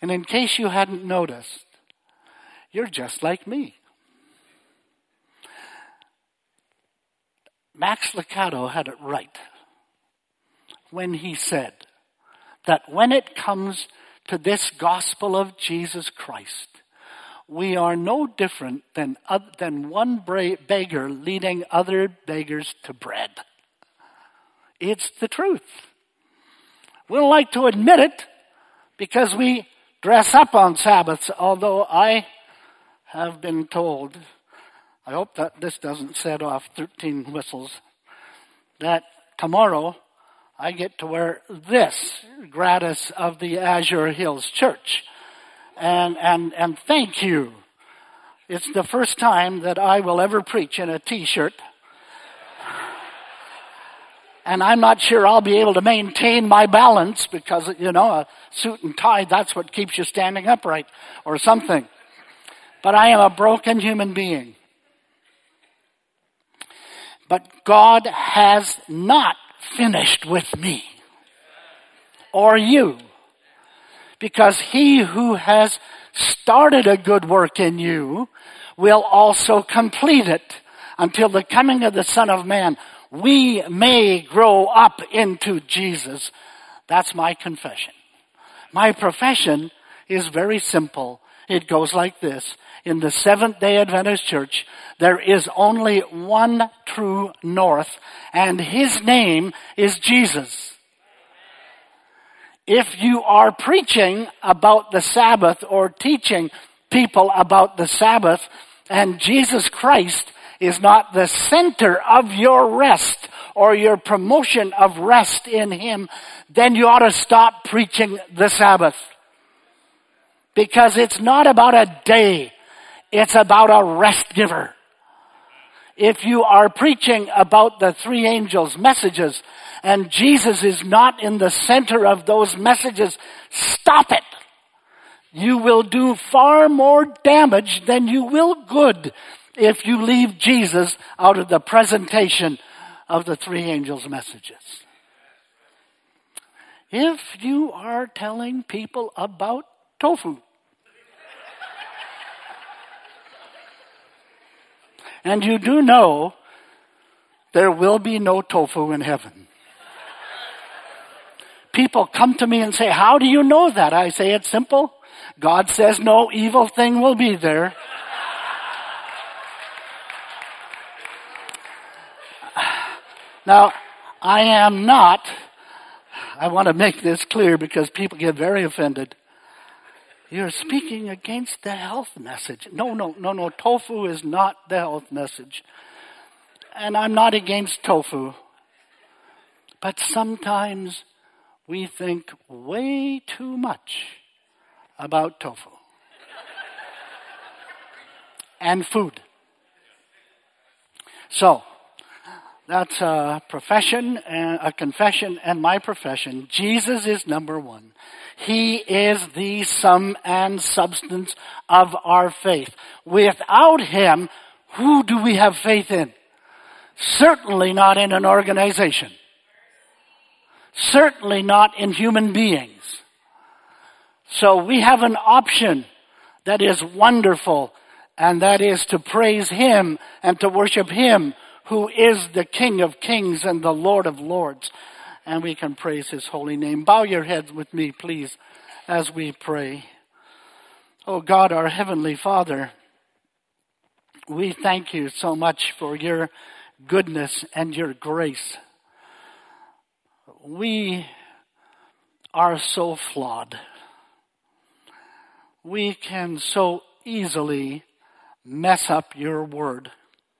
And in case you hadn't noticed, you're just like me. Max Lucado had it right when he said that when it comes to this gospel of Jesus Christ, we are no different than one beggar leading other beggars to bread. It's the truth. We don't like to admit it because we dress up on Sabbaths, although I have been told, I hope that this doesn't set off 13 whistles, that tomorrow I get to wear this gratis of the Azure Hills Church. And thank you. It's the first time that I will ever preach in a t-shirt. And I'm not sure I'll be able to maintain my balance because, a suit and tie, that's what keeps you standing upright or something. But I am a broken human being. But God has not finished with me or you. Because he who has started a good work in you will also complete it until the coming of the Son of Man. We may grow up into Jesus. That's my confession. My profession is very simple. It goes like this. In the Seventh-day Adventist Church, there is only one true north, and his name is Jesus. If you are preaching about the Sabbath or teaching people about the Sabbath, and Jesus Christ is not the center of your rest or your promotion of rest in him, then you ought to stop preaching the Sabbath. Because it's not about a day. It's about a rest giver. If you are preaching about the three angels' messages and Jesus is not in the center of those messages, stop it. You will do far more damage than you will good if you leave Jesus out of the presentation of the three angels' messages. If you are telling people about tofu, and you do know there will be no tofu in heaven. People come to me and say, how do you know that? I say, it's simple. God says no evil thing will be there. Now, I want to make this clear because people get very offended. You're speaking against the health message. No. Tofu is not the health message. And I'm not against tofu. But sometimes we think way too much about tofu. And food. So, that's a profession, and a confession, and my profession. Jesus is number one. He is the sum and substance of our faith. Without him, who do we have faith in? Certainly not in an organization. Certainly not in human beings. So we have an option that is wonderful, and that is to praise him and to worship him, who is the King of Kings and the Lord of Lords. And we can praise his holy name. Bow your heads with me, please, as we pray. Oh God, our Heavenly Father, we thank you so much for your goodness and your grace. We are so flawed. We can so easily mess up your word.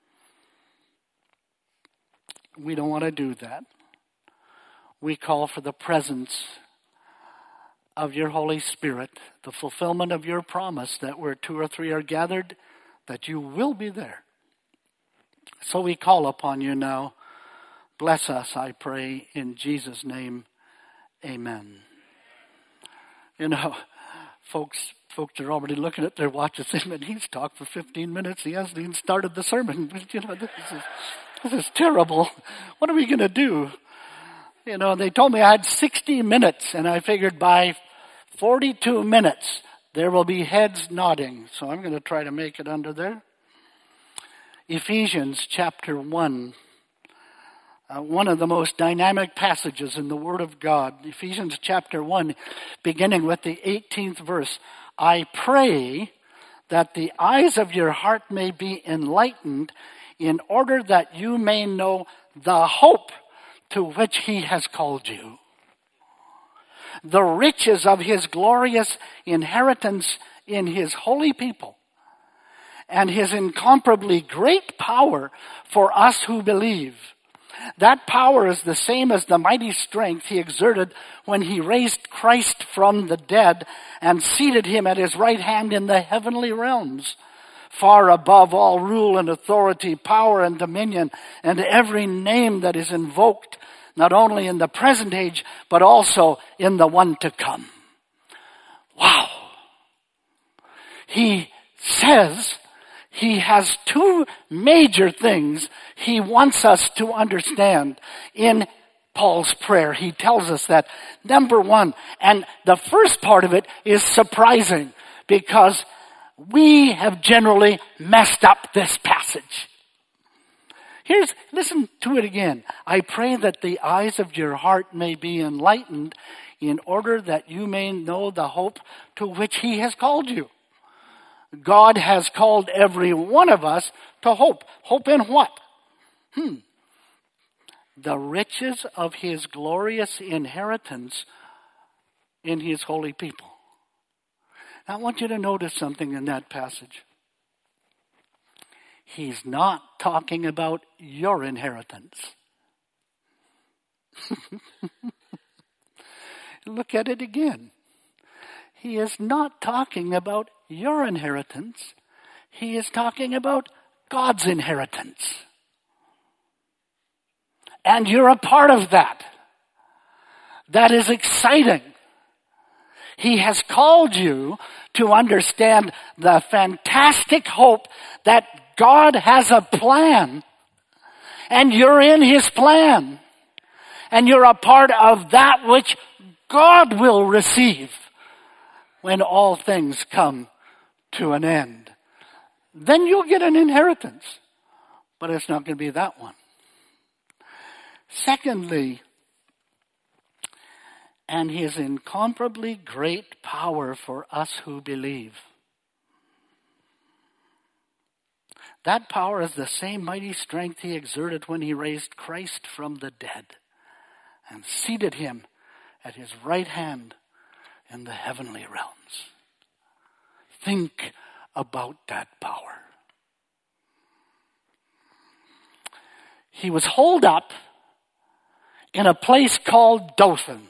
We don't want to do that. We call for the presence of your Holy Spirit, the fulfillment of your promise that where two or three are gathered, that you will be there. So we call upon you now. Bless us, I pray, in Jesus' name. Amen. You know, folks are already looking at their watches saying, man, he's talked for 15 minutes. He hasn't even started the sermon. You know, this is terrible. What are we going to do? You know, they told me I had 60 minutes, and I figured by 42 minutes. There will be heads nodding, so I'm going to try to make it under there. Ephesians chapter 1. One of the most dynamic passages in the Word of God. Ephesians chapter 1, beginning with the 18th verse. I pray that the eyes of your heart may be enlightened in order that you may know the hope to which he has called you, the riches of his glorious inheritance in his holy people, and his incomparably great power for us who believe. That power is the same as the mighty strength he exerted when he raised Christ from the dead and seated him at his right hand in the heavenly realms, far above all rule and authority, power and dominion, and every name that is invoked, not only in the present age, but also in the one to come. Wow. He says he has two major things he wants us to understand in Paul's prayer. He tells us that, number one, and the first part of it is surprising because we have generally messed up this passage. Listen to it again. I pray that the eyes of your heart may be enlightened in order that you may know the hope to which he has called you. God has called every one of us to hope. Hope in what? The riches of his glorious inheritance in his holy people. Now, I want you to notice something in that passage. He's not talking about your inheritance. Look at it again. He is not talking about your inheritance. He is talking about God's inheritance. And you're a part of that. That is exciting. He has called you to understand the fantastic hope that God has a plan. And you're in his plan. And you're a part of that which God will receive when all things come to an end. Then you'll get an inheritance. But it's not going to be that one. Secondly, and his incomparably great power for us who believe. That power is the same mighty strength he exerted when he raised Christ from the dead and seated him at his right hand in the heavenly realms. Think about that power. He was holed up in a place called Dothan.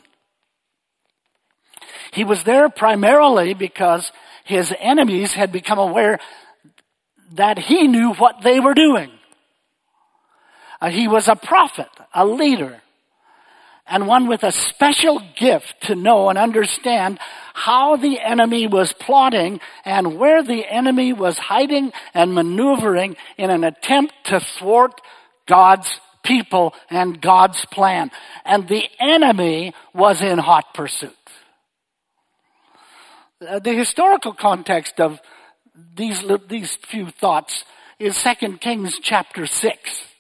He was there primarily because his enemies had become aware that he knew what they were doing. He was a prophet, a leader, and one with a special gift to know and understand how the enemy was plotting and where the enemy was hiding and maneuvering in an attempt to thwart God's people and God's plan. And the enemy was in hot pursuit. The historical context of these few thoughts is 2 Kings chapter 6.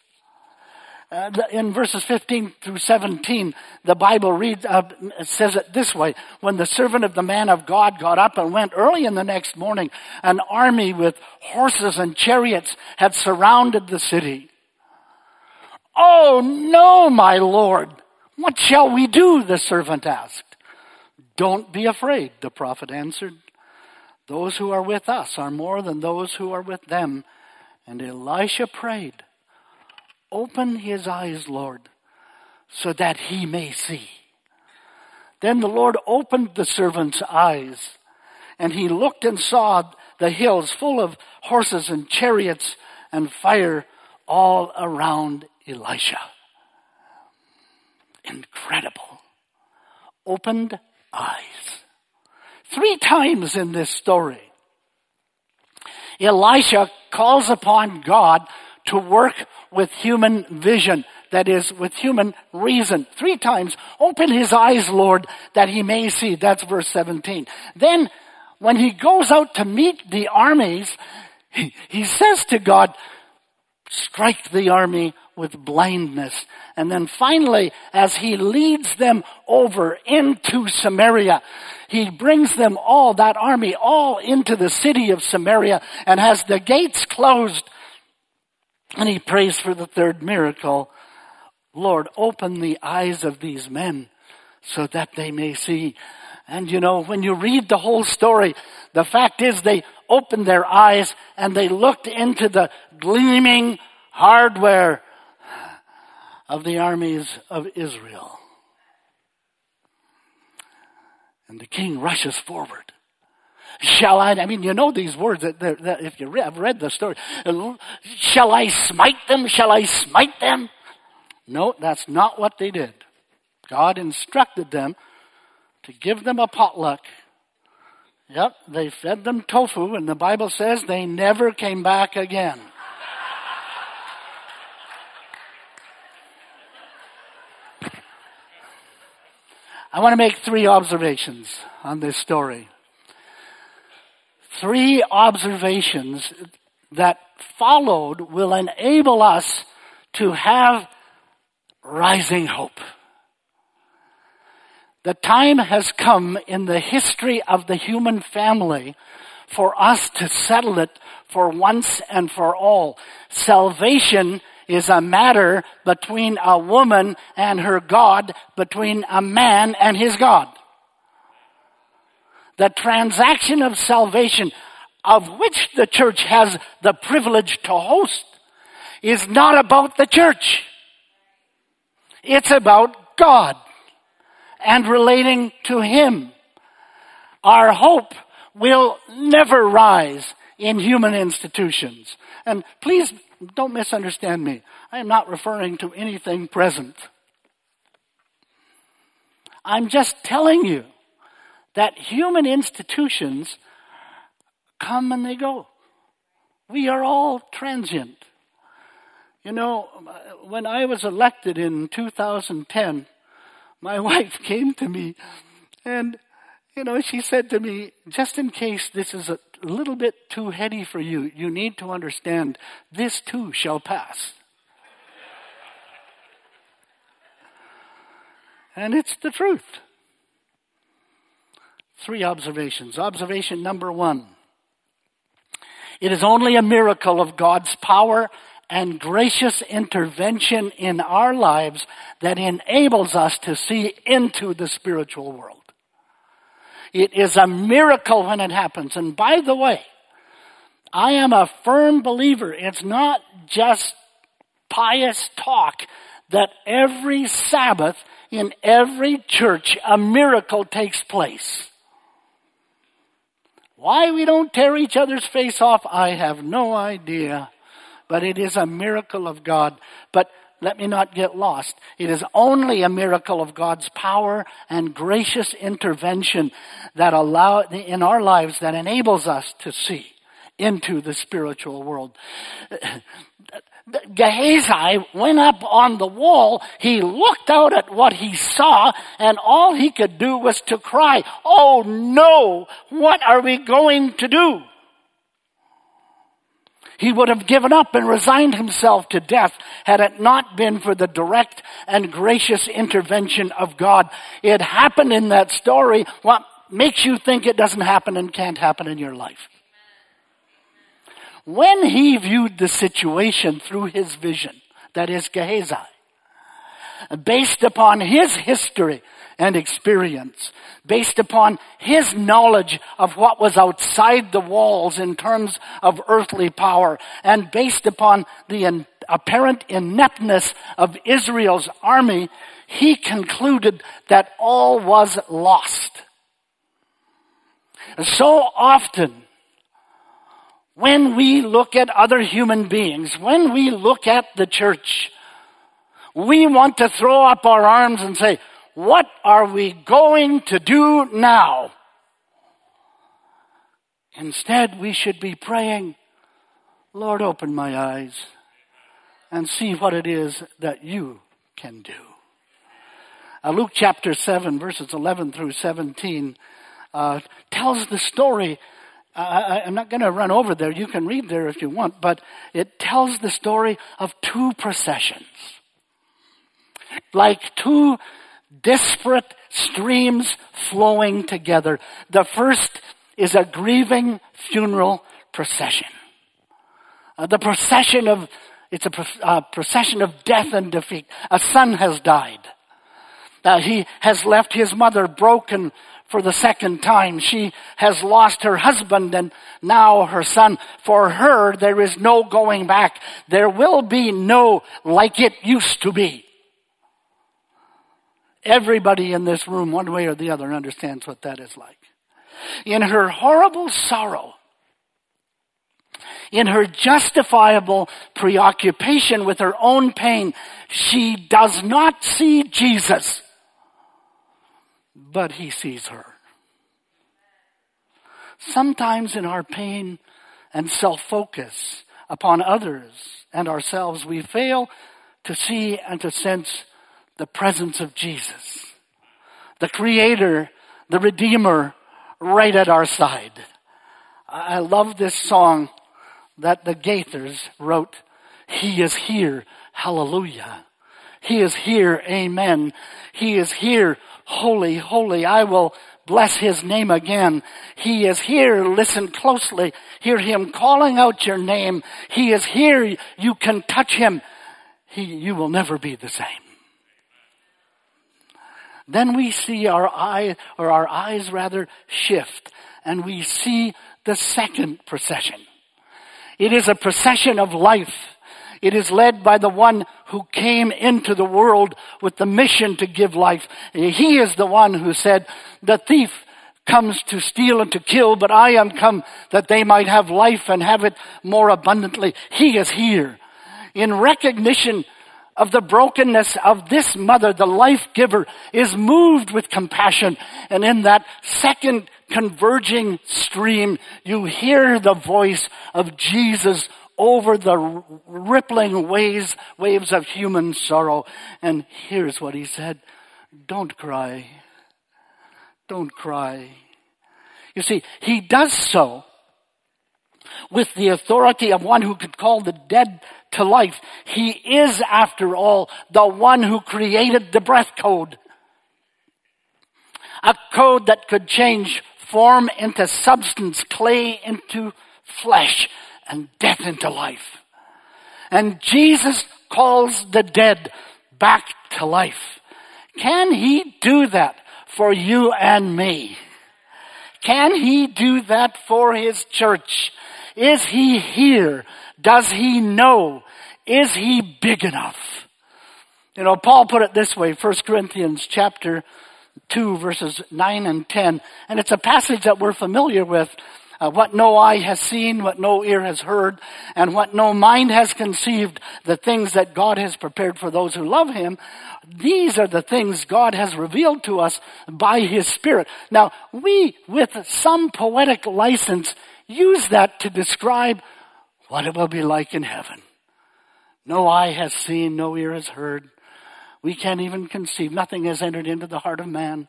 In verses 15 through 17, the Bible says it this way. When the servant of the man of God got up and went early in the next morning, an army with horses and chariots had surrounded the city. "Oh no, my lord, what shall we do?" the servant asked. "Don't be afraid," the prophet answered. "Those who are with us are more than those who are with them." And Elisha prayed, "Open his eyes, Lord, so that he may see." Then the Lord opened the servant's eyes, and he looked and saw the hills full of horses and chariots and fire all around Elisha. Incredible. Opened eyes. 3 times in this story, Elisha calls upon God to work with human vision that is with human reason. 3 times, open his eyes, Lord, that he may see. That's verse 17. Then, when he goes out to meet the armies, he says to God, strike the army with blindness. And then finally, as he leads them over into Samaria, he brings them all, that army, all into the city of Samaria and has the gates closed. And he prays for the 3rd miracle. Lord, open the eyes of these men so that they may see. And you know, when you read the whole story, the fact is they opened their eyes and they looked into the gleaming hardware of the armies of Israel. And the king rushes forward. I mean, you know these words, that if you have read the story. Shall I smite them? Shall I smite them? No, that's not what they did. God instructed them to give them a potluck. Yep, they fed them tofu, and the Bible says they never came back again. I want to make 3 observations on this story. 3 observations that followed will enable us to have rising hope. The time has come in the history of the human family for us to settle it for once and for all. Salvation is a matter between a woman and her God, between a man and his God. The transaction of salvation, of which the church has the privilege to host, is not about the church. It's about God and relating to him. Our hope will never rise in human institutions. And please don't misunderstand me. I am not referring to anything present. I'm just telling you that human institutions come and they go. We are all transient. You know, when I was elected in 2010, my wife came to me and, you know, she said to me, just in case this is a little bit too heady for you, you need to understand, this too shall pass. And it's the truth. 3 observations. Observation number 1. It is only a miracle of God's power and gracious intervention in our lives that enables us to see into the spiritual world. It is a miracle when it happens. And by the way, I am a firm believer. It's not just pious talk that every Sabbath in every church a miracle takes place. Why we don't tear each other's face off, I have no idea. But it is a miracle of God. But let me not get lost. It is only a miracle of God's power and gracious intervention that in our lives that enables us to see into the spiritual world. Gehazi went up on the wall. He looked out at what he saw, and all he could do was to cry, "Oh no, what are we going to do?" He would have given up and resigned himself to death had it not been for the direct and gracious intervention of God. It happened in that story. What makes you think it doesn't happen and can't happen in your life? When he viewed the situation through his vision, that is Gehazi, based upon his history and experience, based upon his knowledge of what was outside the walls in terms of earthly power, and based upon the apparent ineptness of Israel's army, he concluded that all was lost. So often, when we look at other human beings, when we look at the church, we want to throw up our arms and say, what are we going to do now? Instead, we should be praying, Lord, open my eyes. and see what it is that you can do. Luke chapter 7, verses 11 through 17, tells the story. I'm not going to run over there. You can read there if you want, but it tells the story of two processions. Like two disparate streams flowing together. The first is a grieving funeral procession. It's a procession of death and defeat. A son has died. He has left his mother broken for the second time. She has lost her husband and now her son. For her, there is no going back. There will be no like it used to be. Everybody in this room, one way or the other, understands what that is like. In her horrible sorrow, in her justifiable preoccupation with her own pain, she does not see Jesus, but he sees her. Sometimes in our pain and self-focus upon others and ourselves, we fail to see and to sense the presence of Jesus, the Creator, the Redeemer, right at our side. I love this song that the Gaithers wrote. He is here, hallelujah. He is here, amen. He is here, holy, holy. I will bless his name again. He is here, listen closely. Hear him calling out your name. He is here, you can touch him. You will never be the same. Then we see our eyes shift, and we see the second procession. It is a procession of life. It is led by the one who came into the world with the mission to give life. He is the one who said, the thief comes to steal and to kill, but I am come that they might have life and have it more abundantly. He is here. In recognition of the brokenness of this mother, the life giver is moved with compassion. And in that second converging stream, you hear the voice of Jesus over the rippling waves of human sorrow. And here's what he said: don't cry. Don't cry. You see, he does so with the authority of one who could call the dead to life. He is, after all, the one who created the breath code. A code that could change form into substance, clay into flesh, and death into life. And Jesus calls the dead back to life. Can he do that for you and me? Can he do that for his church? Is he here? Does he know? Is he big enough? You know, Paul put it this way, 1 Corinthians chapter 2, verses 9 and 10. And it's a passage that we're familiar with. What no eye has seen, what no ear has heard, and what no mind has conceived, the things that God has prepared for those who love him. These are the things God has revealed to us by his Spirit. Now, we, with some poetic license, use that to describe what it will be like in heaven. No eye has seen, no ear has heard. We can't even conceive. Nothing has entered into the heart of man.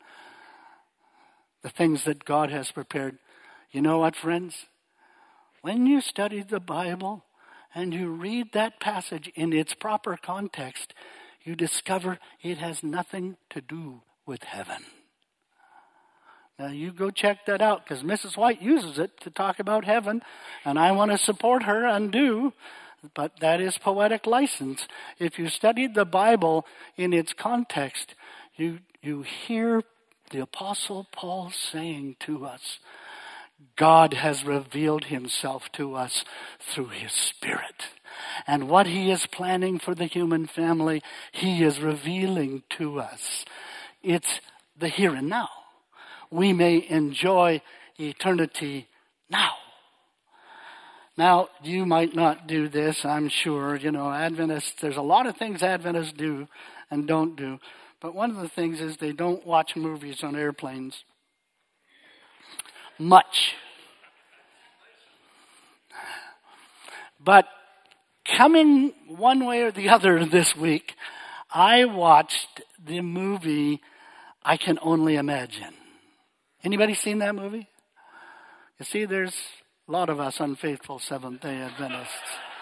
The things that God has prepared. You know what, friends? When you study the Bible and you read that passage in its proper context, you discover it has nothing to do with heaven. Now you go check that out, because Mrs. White uses it to talk about heaven, and I want to support her and do, but that is poetic license. If you studied the Bible in its context, you hear the Apostle Paul saying to us, God has revealed himself to us through his Spirit. And what he is planning for the human family, he is revealing to us. It's the here and now. We may enjoy eternity now. Now, you might not do this, I'm sure. You know, Adventists, there's a lot of things Adventists do and don't do. But one of the things is they don't watch movies on airplanes. Much. But coming one way or the other this week, I watched the movie I Can Only Imagine. Anybody seen that movie? You see, there's a lot of us unfaithful Seventh-day Adventists.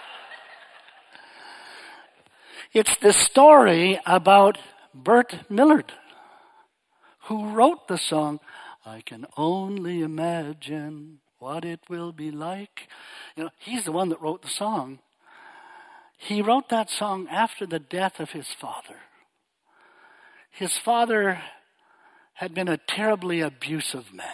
It's the story about Burt Millard, who wrote the song, I Can Only Imagine What It Will Be Like. You know, he's the one that wrote the song. He wrote that song after the death of his father. His father had been a terribly abusive man.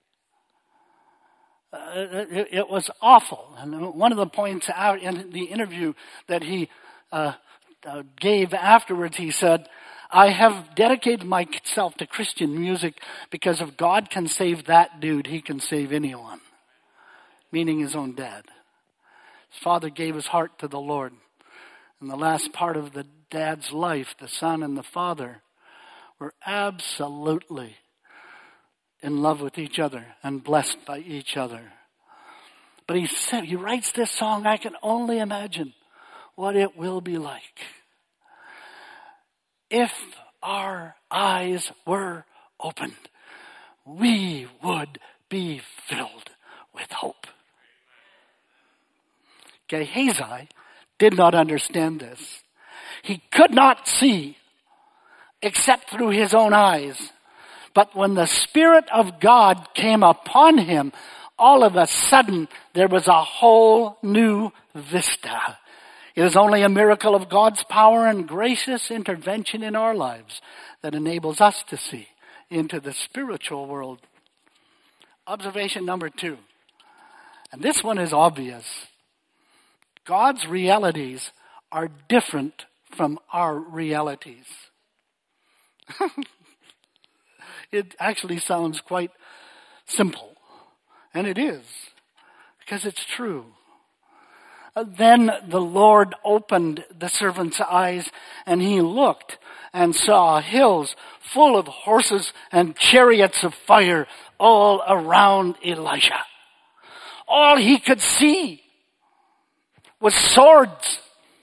It was awful. And one of the points out in the interview that he gave afterwards, he said, I have dedicated myself to Christian music because if God can save that dude, he can save anyone. Meaning his own dad. His father gave his heart to the Lord. In the last part of the dad's life, the son and the father were absolutely in love with each other and blessed by each other. But he writes this song, I can only imagine what it will be like if our eyes were opened. We would be filled with hope. Gehazi did not understand this. He could not see except through his own eyes. But when the Spirit of God came upon him, all of a sudden there was a whole new vista. It is only a miracle of God's power and gracious intervention in our lives that enables us to see into the spiritual world. Observation number 2. And this one is obvious. God's realities are different from our realities. It actually sounds quite simple. And it is. Because it's true. Then the Lord opened the servant's eyes, and he looked and saw hills full of horses and chariots of fire all around Elisha. All he could see was swords.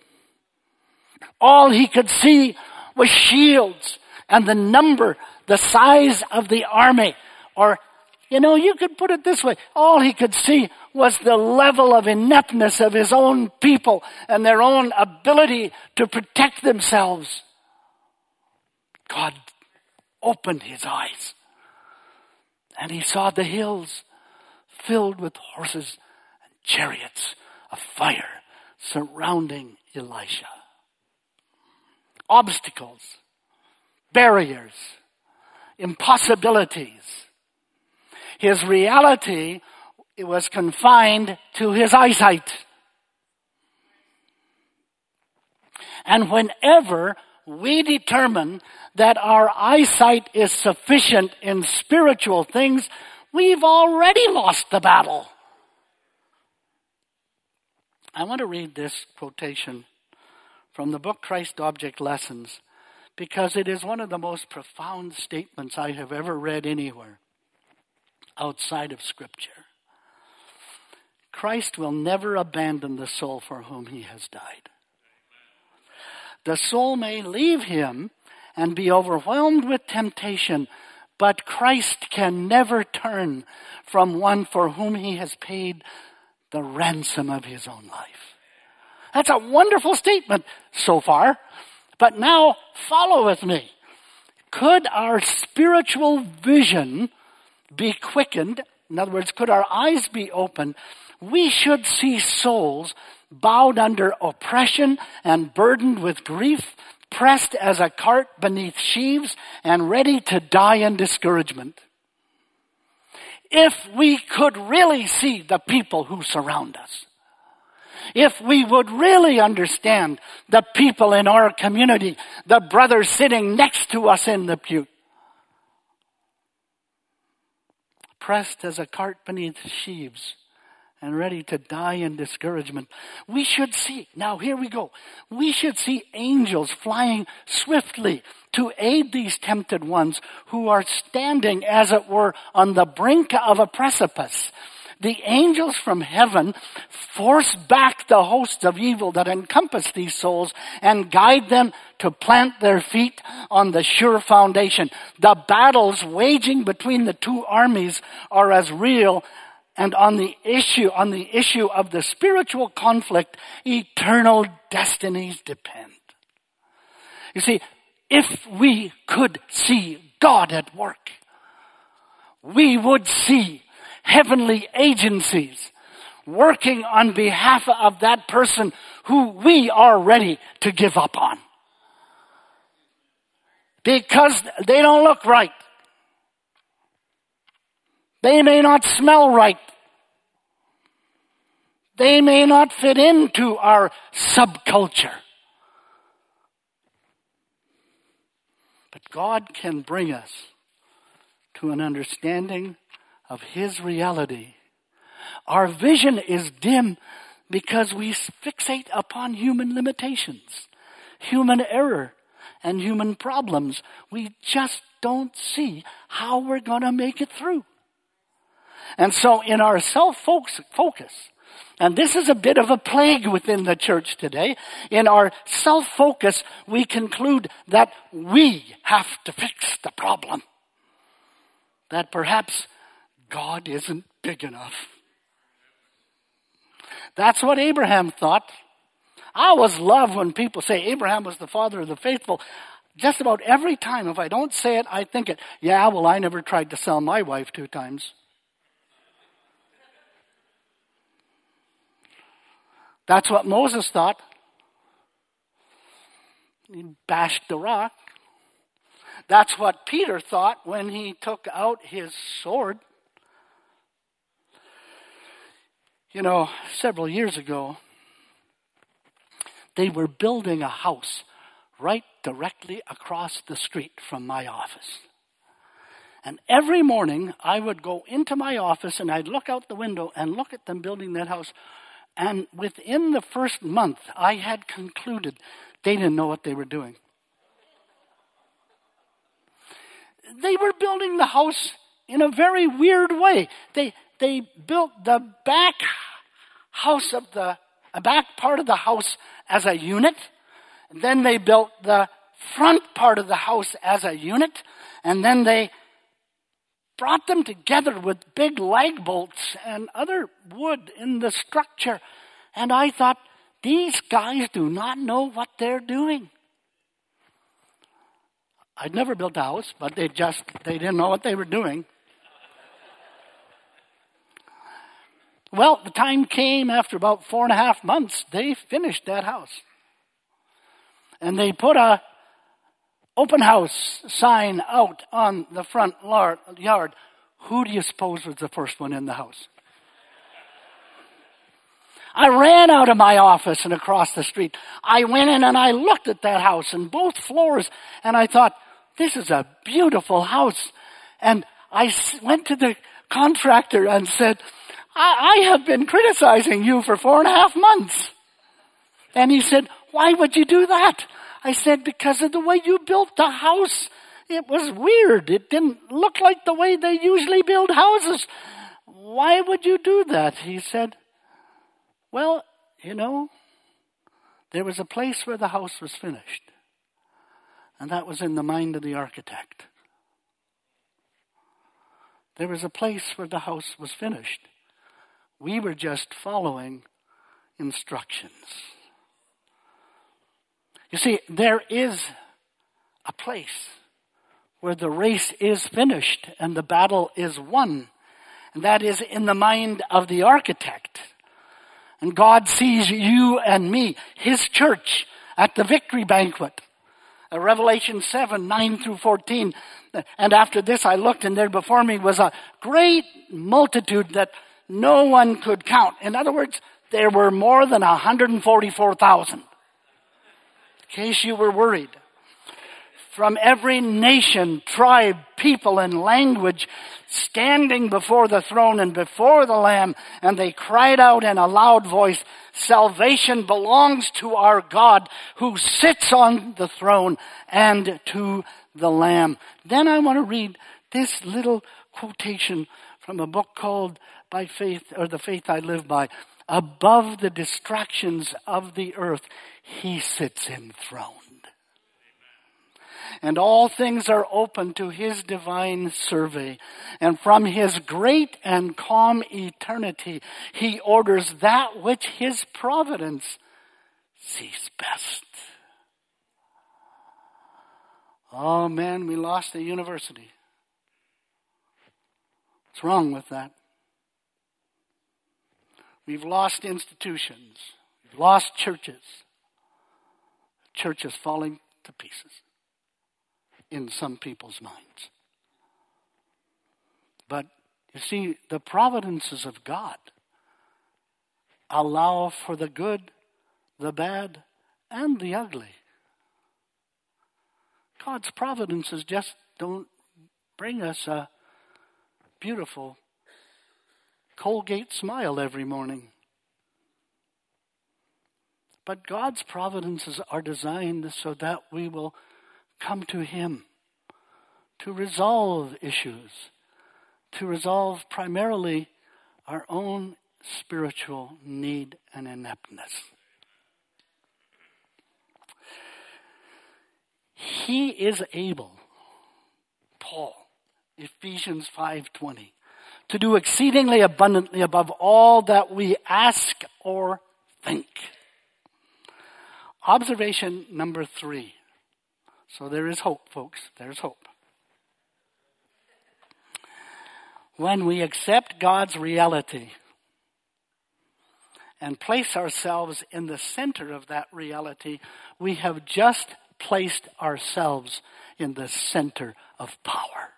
All he could see was shields and the size of the army. Or, you could put it this way. All he could see was the level of ineptness of his own people and their own ability to protect themselves. God opened his eyes and he saw the hills filled with horses and chariots of fire surrounding Elisha. Obstacles, barriers, impossibilities. His reality, it was confined to his eyesight. And whenever we determine that our eyesight is sufficient in spiritual things, we've already lost the battle. I want to read this quotation from the book Christ Object Lessons because it is one of the most profound statements I have ever read anywhere outside of Scripture. Christ will never abandon the soul for whom he has died. The soul may leave him and be overwhelmed with temptation, but Christ can never turn from one for whom he has paid the ransom of his own life. That's a wonderful statement so far, but now follow with me. Could our spiritual vision be quickened? In other words, could our eyes be opened? We should see souls bowed under oppression and burdened with grief, pressed as a cart beneath sheaves and ready to die in discouragement. If we could really see the people who surround us, if we would really understand the people in our community, the brother sitting next to us in the pew, pressed as a cart beneath sheaves and ready to die in discouragement, we should see, now here we go, we should see angels flying swiftly to aid these tempted ones who are standing, as it were, on the brink of a precipice. The angels from heaven force back the hosts of evil that encompass these souls and guide them to plant their feet on the sure foundation. The battles waging between the two armies are as real, and on the issue of the spiritual conflict, eternal destinies depend. You see, if we could see God at work, we would see heavenly agencies working on behalf of that person who we are ready to give up on. Because they don't look right. They may not smell right. They may not fit into our subculture. But God can bring us to an understanding of His reality. Our vision is dim because we fixate upon human limitations, human error, and human problems. We just don't see how we're going to make it through. And so in our self-focus, and this is a bit of a plague within the church today, in our self-focus, we conclude that we have to fix the problem. That perhaps God isn't big enough. That's what Abraham thought. I always love when people say Abraham was the father of the faithful. Just about every time, if I don't say it, I think it. Yeah, well, I never tried to sell my wife 2 times. That's what Moses thought. He bashed the rock. That's what Peter thought when he took out his sword. You know, several years ago, they were building a house right directly across the street from my office. And every morning, I would go into my office and I'd look out the window and look at them building that house. And within the first month, I had concluded they didn't know what they were doing. They were building the house in a very weird way. They built the back part of the house as a unit. And then they built the front part of the house as a unit. And then they brought them together with big lag bolts and other wood in the structure. And I thought, these guys do not know what they're doing. I'd never built a house, but they didn't know what they were doing. Well, the time came after about 4.5 months, they finished that house. And they put a open house sign out on the front yard. Who do you suppose was the first one in the house? I ran out of my office and across the street. I went in and I looked at that house and both floors, and I thought, this is a beautiful house. And I went to the contractor and said, I have been criticizing you for 4.5 months. And he said, why would you do that? I said, because of the way you built the house. It was weird. It didn't look like the way they usually build houses. Why would you do that? He said, well, you know, there was a place where the house was finished. And that was in the mind of the architect. There was a place where the house was finished. We were just following instructions. You see, there is a place where the race is finished and the battle is won. And that is in the mind of the architect. And God sees you and me, His church, at the victory banquet. Revelation 7, 9 through 14. And after this I looked, and there before me was a great multitude that no one could count. In other words, there were more than 144,000. In case you were worried. From every nation, tribe, people, and language, standing before the throne and before the Lamb, and they cried out in a loud voice, salvation belongs to our God who sits on the throne and to the Lamb. Then I want to read this little quotation from a book called by faith, or the faith I live by, above the distractions of the earth, he sits enthroned. And all things are open to his divine survey. And from his great and calm eternity, he orders that which his providence sees best. Oh man, we lost a university. What's wrong with that? We've lost institutions. We've lost churches. The church is falling to pieces in some people's minds. But you see, the providences of God allow for the good, the bad, and the ugly. God's providences just don't bring us a beautiful Colgate smile every morning. But God's providences are designed so that we will come to him to resolve issues, to resolve primarily our own spiritual need and ineptness. He is able, Paul, Ephesians 5:20, to do exceedingly abundantly above all that we ask or think. Observation number 3. So there is hope, folks. There's hope. When we accept God's reality and place ourselves in the center of that reality, we have just placed ourselves in the center of power.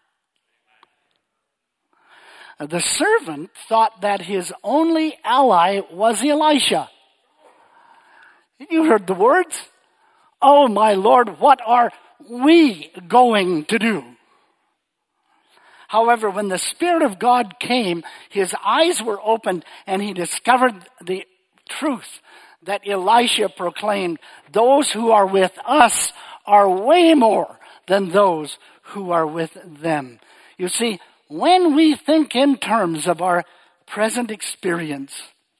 The servant thought that his only ally was Elisha. You heard the words? Oh my Lord, what are we going to do? However, when the Spirit of God came, his eyes were opened and he discovered the truth that Elisha proclaimed. Those who are with us are way more than those who are with them. You see, when we think in terms of our present experience,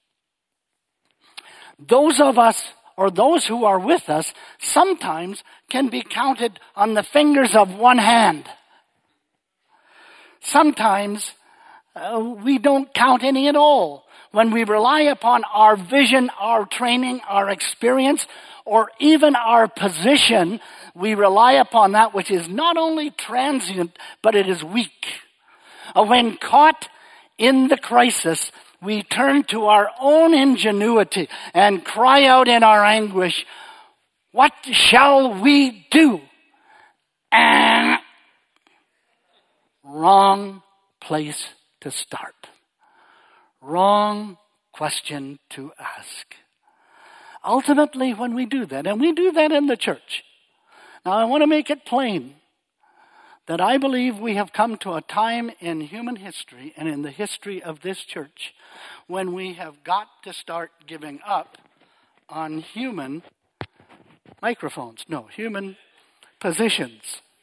those of us or those who are with us sometimes can be counted on the fingers of one hand. Sometimes we don't count any at all. When we rely upon our vision, our training, our experience, or even our position, we rely upon that which is not only transient, but it is weak. When caught in the crisis, we turn to our own ingenuity and cry out in our anguish, what shall we do? Wrong place to start. Wrong question to ask. Ultimately, when we do that, and we do that in the church. Now, I want to make it plain that I believe we have come to a time in human history and in the history of this church when we have got to start giving up on human human positions.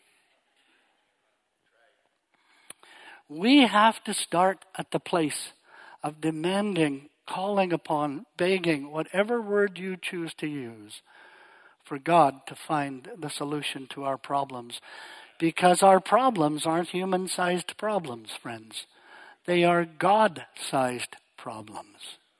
We have to start at the place of demanding, calling upon, begging, whatever word you choose to use, for God to find the solution to our problems. Because our problems aren't human-sized problems, friends. They are God-sized problems.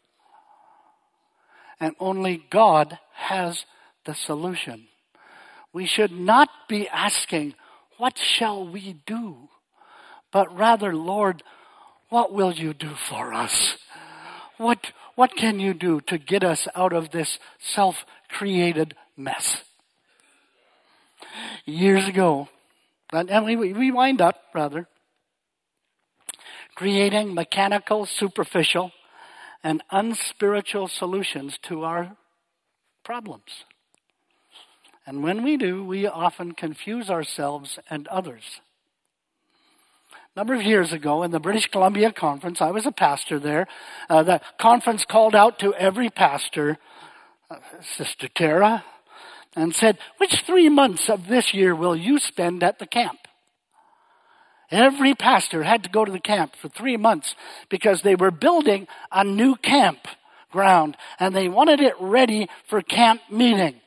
And only God has the solution. We should not be asking, what shall we do? But rather, Lord, what will you do for us? What can you do to get us out of this self-created mess? Years ago, and we wind up, creating mechanical, superficial, and unspiritual solutions to our problems. And when we do, we often confuse ourselves and others. A number of years ago in the British Columbia Conference, I was a pastor there. The conference called out to every pastor, Sister Tara, and said, which 3 months of this year will you spend at the camp? Every pastor had to go to the camp for 3 months because they were building a new campground and they wanted it ready for camp meeting.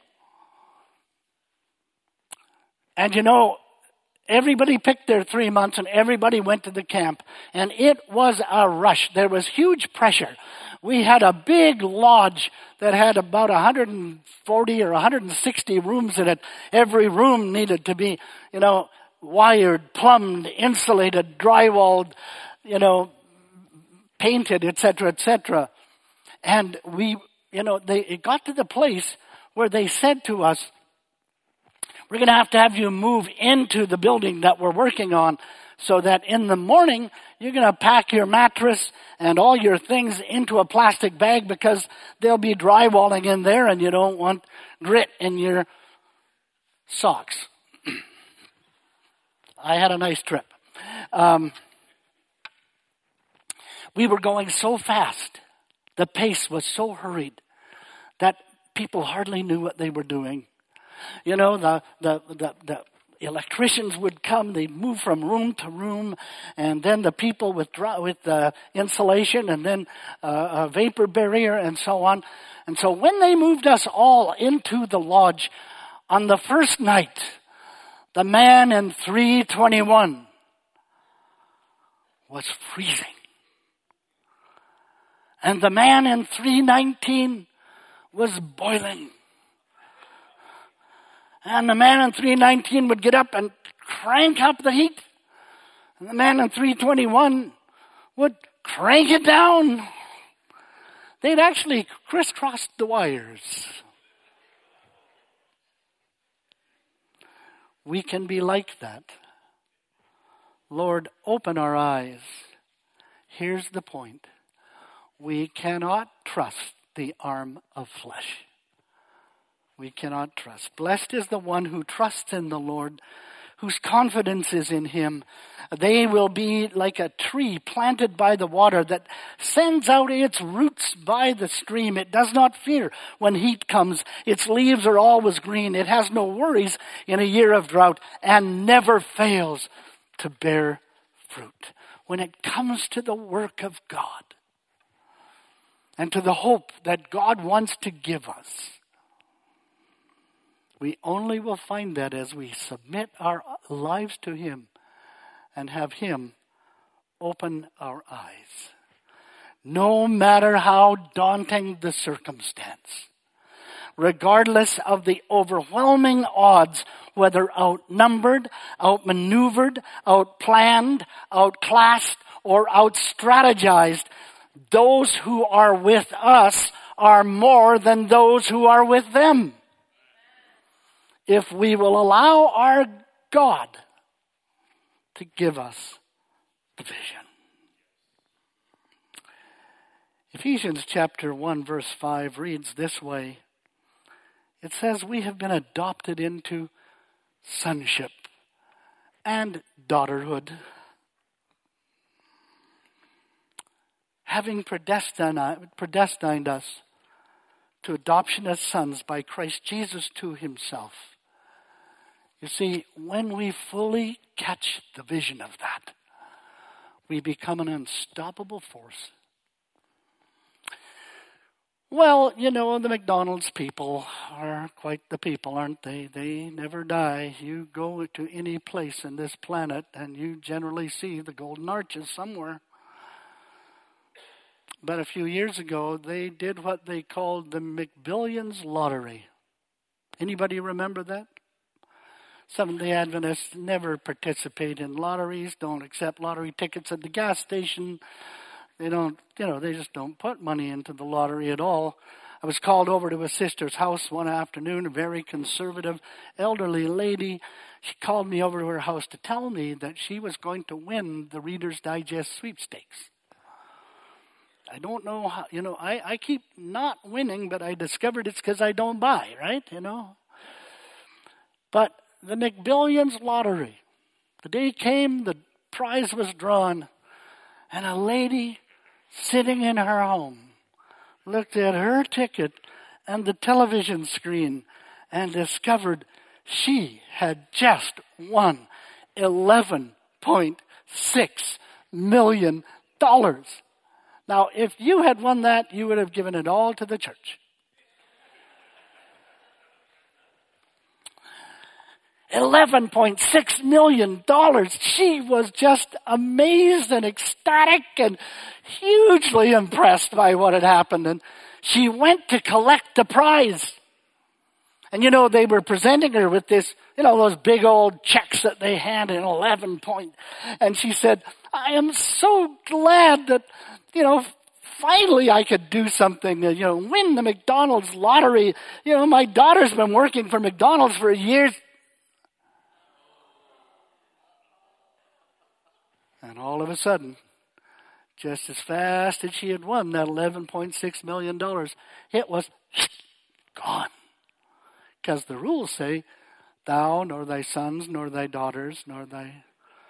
And you know, everybody picked their 3 months and everybody went to the camp. And it was a rush. There was huge pressure. We had a big lodge that had about 140 or 160 rooms in it. Every room needed to be, wired, plumbed, insulated, drywalled, painted, etc., etc. And it got to the place where they said to us, we're going to have you move into the building that we're working on so that in the morning you're going to pack your mattress and all your things into a plastic bag because they'll be drywalling in there and you don't want grit in your socks. I had a nice trip. We were going so fast. The pace was so hurried that people hardly knew what they were doing. The electricians would come. They'd move from room to room, and then the people with insulation, and then a vapor barrier, and so on. And so when they moved us all into the lodge on the first night, the man in 321 was freezing. And the man in 319 was boiling. And the man in 319 would get up and crank up the heat. And the man in 321 would crank it down. They'd actually crisscrossed the wires. We can be like that. Lord, open our eyes. Here's the point. We cannot trust the arm of flesh. We cannot trust. Blessed is the one who trusts in the Lord, whose confidence is in him. They will be like a tree planted by the water that sends out its roots by the stream. It does not fear when heat comes. Its leaves are always green. It has no worries in a year of drought and never fails to bear fruit. When it comes to the work of God and to the hope that God wants to give us, we only will find that as we submit our lives to him and have him open our eyes. No matter how daunting the circumstance, regardless of the overwhelming odds, whether outnumbered, outmaneuvered, outplanned, outclassed, or outstrategized, those who are with us are more than those who are with them. If we will allow our God to give us the vision. Ephesians chapter 1 verse 5 reads this way. It says, we have been adopted into sonship and daughterhood, having predestined us to adoption as sons by Christ Jesus to himself. You see, when we fully catch the vision of that, we become an unstoppable force. Well, the McDonald's people are quite the people, aren't they? They never die. You go to any place in this planet and you generally see the golden arches somewhere. But a few years ago, they did what they called the McBillions lottery. Anybody remember that? Seventh-day Adventists never participate in lotteries, don't accept lottery tickets at the gas station. They don't, they just don't put money into the lottery at all. I was called over to a sister's house one afternoon, a very conservative elderly lady. She called me over to her house to tell me that she was going to win the Reader's Digest sweepstakes. I don't know how, I keep not winning, but I discovered it's because I don't buy, right? But the McBillions lottery, the day came, the prize was drawn, and a lady sitting in her home looked at her ticket and the television screen and discovered she had just won $11.2 million. Now, if you had won that, you would have given it all to the church. $11.6 million. She was just amazed and ecstatic and hugely impressed by what had happened. And she went to collect the prize. And they were presenting her with this, those big old checks that they hand in 11 point. And she said, I am so glad that, finally I could do something, win the McDonald's lottery. My daughter's been working for McDonald's for years. And all of a sudden, just as fast as she had won that $11.6 million, it was gone. Because the rules say, thou, nor thy sons, nor thy daughters, nor thy...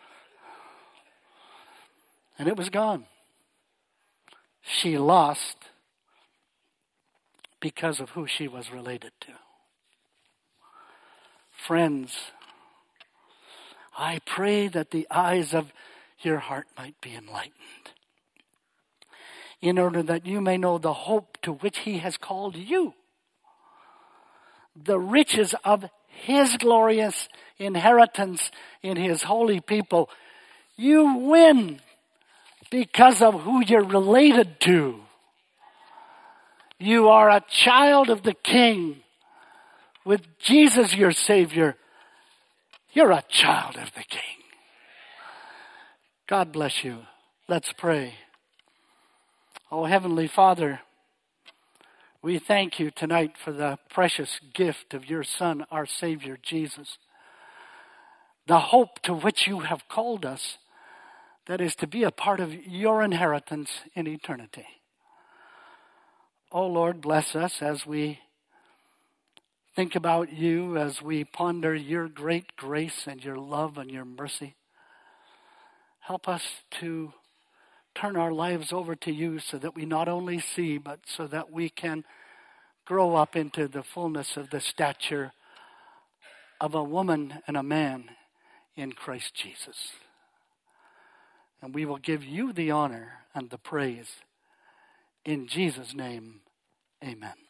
And it was gone. She lost because of who she was related to. Friends, I pray that the eyes of your heart might be enlightened, in order that you may know the hope to which he has called you, the riches of his glorious inheritance in his holy people. You win because of who you're related to. You are a child of the King. With Jesus your Savior, you're a child of the King. God bless you. Let's pray. Oh, Heavenly Father, we thank you tonight for the precious gift of your Son, our Savior, Jesus. The hope to which you have called us, that is to be a part of your inheritance in eternity. Oh Lord, bless us as we think about you, as we ponder your great grace and your love and your mercy. Help us to turn our lives over to you so that we not only see, but so that we can grow up into the fullness of the stature of a woman and a man in Christ Jesus. And we will give you the honor and the praise. In Jesus' name, amen.